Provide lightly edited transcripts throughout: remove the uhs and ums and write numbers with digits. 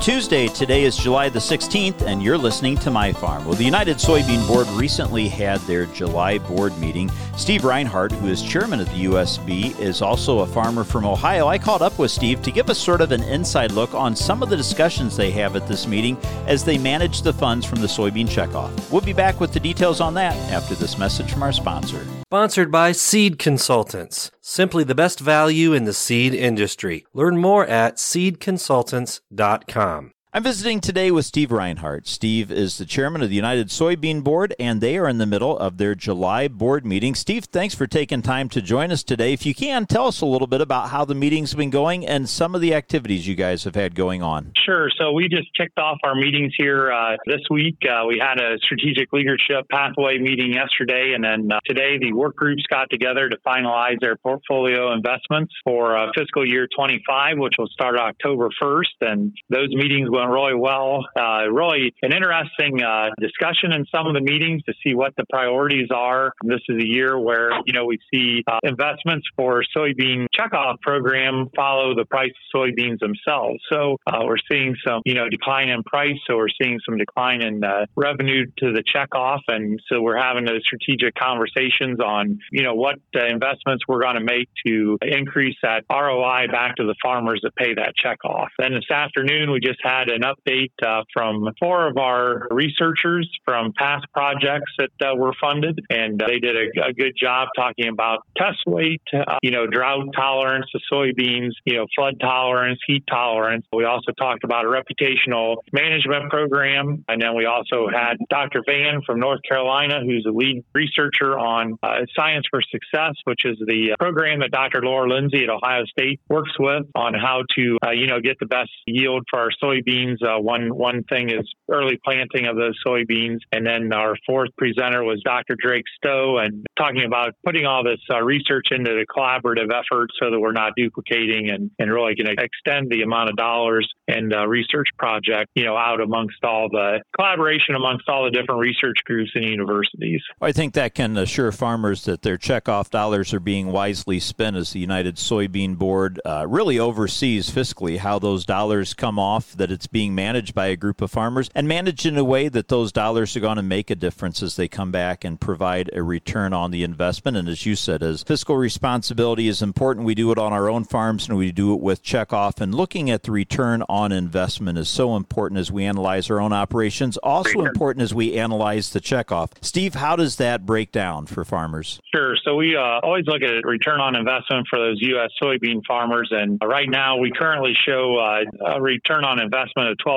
Tuesday. Today is July the 16th, and you're listening to My Farm. Well, the United Soybean Board recently had their July board meeting. Steve Reinhardt, who is chairman of the USB, is also a farmer from Ohio. I caught up with Steve to give us sort of an inside look on some of the discussions they have at this meeting as they manage the funds from the soybean checkoff. We'll be back with the details on that after this message from our sponsor. Sponsored by Seed Consultants, simply the best value in the seed industry. Learn more at seedconsultants.com. I'm visiting today with Steve Reinhardt. Steve is the chairman of the United Soybean Board, and they are in the middle of their July board meeting. Steve, thanks for taking time to join us today. If you can, tell us a little bit about how the meeting's been going and some of the activities you guys have had going on. Sure. So we just kicked off our meetings here this week. We had a strategic leadership pathway meeting yesterday, and then today the work groups got together to finalize their portfolio investments for fiscal year 25, which will start October 1st. And those meetings went really well. Really an interesting discussion in some of the meetings to see what the priorities are. This is a year where, we see investments for soybean checkoff program follow the price of soybeans themselves. So we're seeing some, decline in price. So we're seeing some decline in revenue to the checkoff. And so we're having those strategic conversations on, what investments we're going to make to increase that ROI back to the farmers that pay that checkoff. Then this afternoon, we just had an update from 4 of our researchers from past projects that were funded, and they did a good job talking about test weight, drought tolerance of soybeans, flood tolerance, heat tolerance. We also talked about a reputational management program, and then we also had Dr. Van from North Carolina, who's a lead researcher on Science for Success, which is the program that Dr. Laura Lindsay at Ohio State works with on how to, get the best yield for our soybeans. One thing is early planting of those soybeans. And then our 4th presenter was Dr. Drake Stowe, and talking about putting all this research into the collaborative effort so that we're not duplicating and really going to extend the amount of dollars and research project, out amongst all the collaboration amongst all the different research groups and universities. I think that can assure farmers that their checkoff dollars are being wisely spent as the United Soybean Board really oversees fiscally how those dollars come off, that it's being managed by a group of farmers and managed in a way that those dollars are going to make a difference as they come back and provide a return on the investment. And as you said, as fiscal responsibility is important, we do it on our own farms and we do it with checkoff. And looking at the return on investment is so important as we analyze our own operations, also important as we analyze the checkoff. Steve, how does that break down for farmers? Sure. So we always look at return on investment for those U.S. soybean farmers. And right now we currently show a return on investment of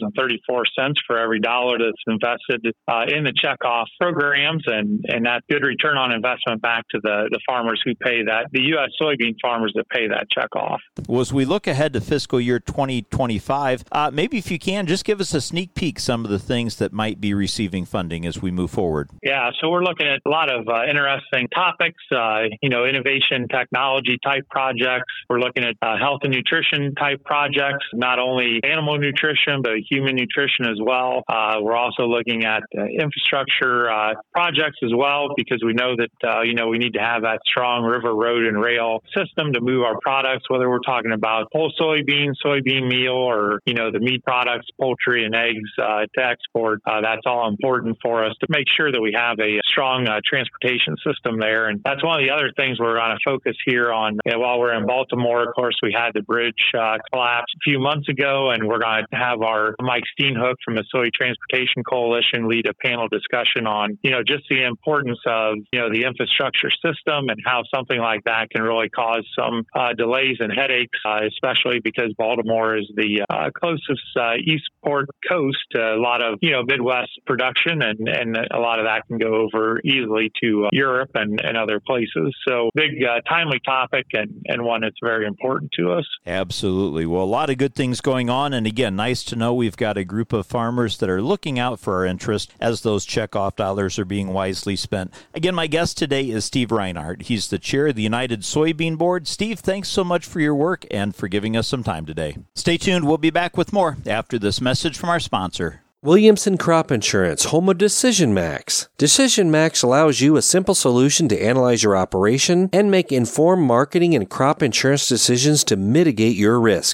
$12.34 for every dollar that's invested in the checkoff programs, and that good return on investment back to the farmers who pay that, the U.S. soybean farmers that pay that checkoff. Well, as we look ahead to fiscal year 2025, maybe if you can, just give us a sneak peek some of the things that might be receiving funding as we move forward. Yeah, so we're looking at a lot of interesting topics, innovation technology type projects. We're looking at health and nutrition type projects, not only animal nutrition, but human nutrition as well. We're also looking at infrastructure projects as well, because we know that, we need to have that strong river, road, and rail system to move our products, whether we're talking about whole soybean meal, or, the meat products, poultry and eggs to export. That's all important for us to make sure that we have a strong transportation system there. And that's one of the other things we're going to focus here on. While we're in Baltimore, of course, we had the bridge collapse a few months ago, and we're going to have our Mike Steenhoek from the Soy Transportation Coalition lead a panel discussion on, just the importance of, the infrastructure system and how something like that can really cause some delays and headaches, especially because Baltimore is the closest eastport coast to a lot of, Midwest production, and a lot of that can go over easily to Europe and other places. So big, timely topic and one that's very important to us. Absolutely. Well, a lot of good things going on. And again, nice to know we've got a group of farmers that are looking out for our interest as those checkoff dollars are being wisely spent. Again, my guest today is Steve Reinhardt. He's the chair of the United Soybean Board. Steve, thanks so much for your work and for giving us some time today. Stay tuned. We'll be back with more after this message from our sponsor. Williamson Crop Insurance, home of Decision Max. Decision Max allows you a simple solution to analyze your operation and make informed marketing and crop insurance decisions to mitigate your risks.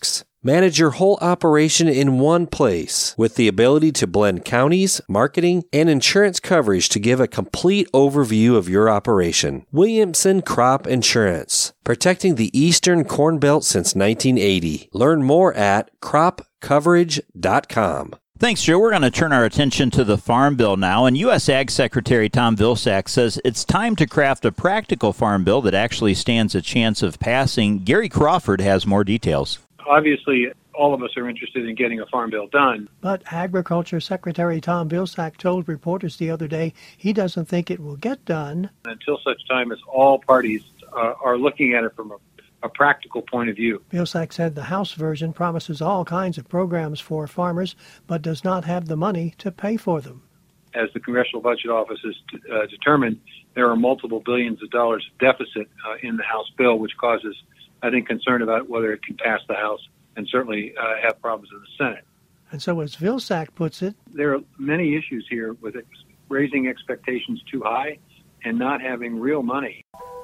Manage your whole operation in one place with the ability to blend counties, marketing, and insurance coverage to give a complete overview of your operation. Williamson Crop Insurance, protecting the Eastern Corn Belt since 1980. Learn more at cropcoverage.com. Thanks, Joe. We're going to turn our attention to the Farm Bill now, and U.S. Ag Secretary Tom Vilsack says it's time to craft a practical farm bill that actually stands a chance of passing. Gary Crawford has more details. Obviously, all of us are interested in getting a farm bill done. But Agriculture Secretary Tom Vilsack told reporters the other day he doesn't think it will get done until such time as all parties are looking at it from a practical point of view. Vilsack said the House version promises all kinds of programs for farmers, but does not have the money to pay for them. As the Congressional Budget Office has determined, there are multiple billions of dollars of deficit in the House bill, which causes, I think, concern about whether it can pass the House and certainly have problems in the Senate. And so as Vilsack puts it, there are many issues here with raising expectations too high and not having real money.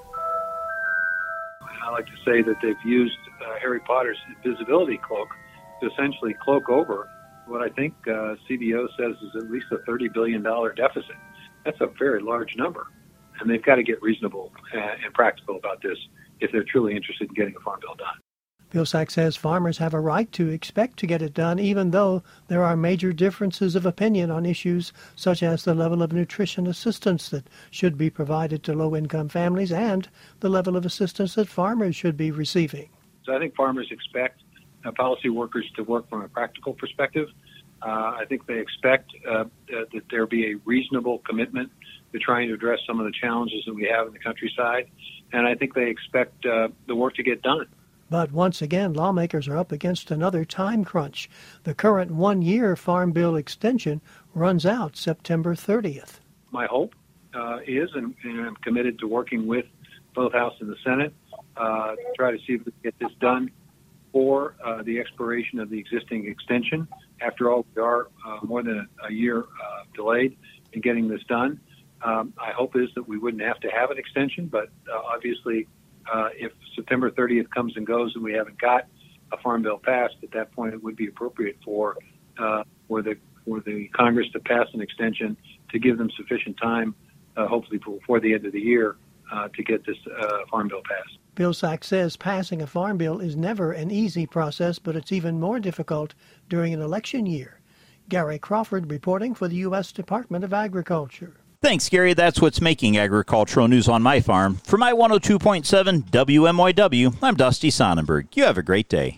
I like to say that they've used Harry Potter's invisibility cloak to essentially cloak over what I think CBO says is at least a $30 billion deficit. That's a very large number. And they've got to get reasonable and practical about this if they're truly interested in getting a farm bill done. Vilsack says farmers have a right to expect to get it done, even though there are major differences of opinion on issues such as the level of nutrition assistance that should be provided to low-income families and the level of assistance that farmers should be receiving. So I think farmers expect policy workers to work from a practical perspective. I think they expect that there be a reasonable commitment to trying to address some of the challenges that we have in the countryside. And I think they expect the work to get done. But once again, lawmakers are up against another time crunch. The current one-year Farm Bill extension runs out September 30th. My hope is, and I'm committed to working with both House and the Senate, to try to see if we can get this done for the expiration of the existing extension. After all, we are more than a year delayed in getting this done. I hope is that we wouldn't have to have an extension, but obviously if September 30th comes and goes and we haven't got a farm bill passed, at that point it would be appropriate for the Congress to pass an extension to give them sufficient time, hopefully before the end of the year, to get this farm bill passed. Vilsack says passing a farm bill is never an easy process, but it's even more difficult during an election year. Gary Crawford reporting for the U.S. Department of Agriculture. Thanks, Gary. That's what's making agricultural news on my farm. For my 102.7 WMYW, I'm Dusty Sonnenberg. You have a great day.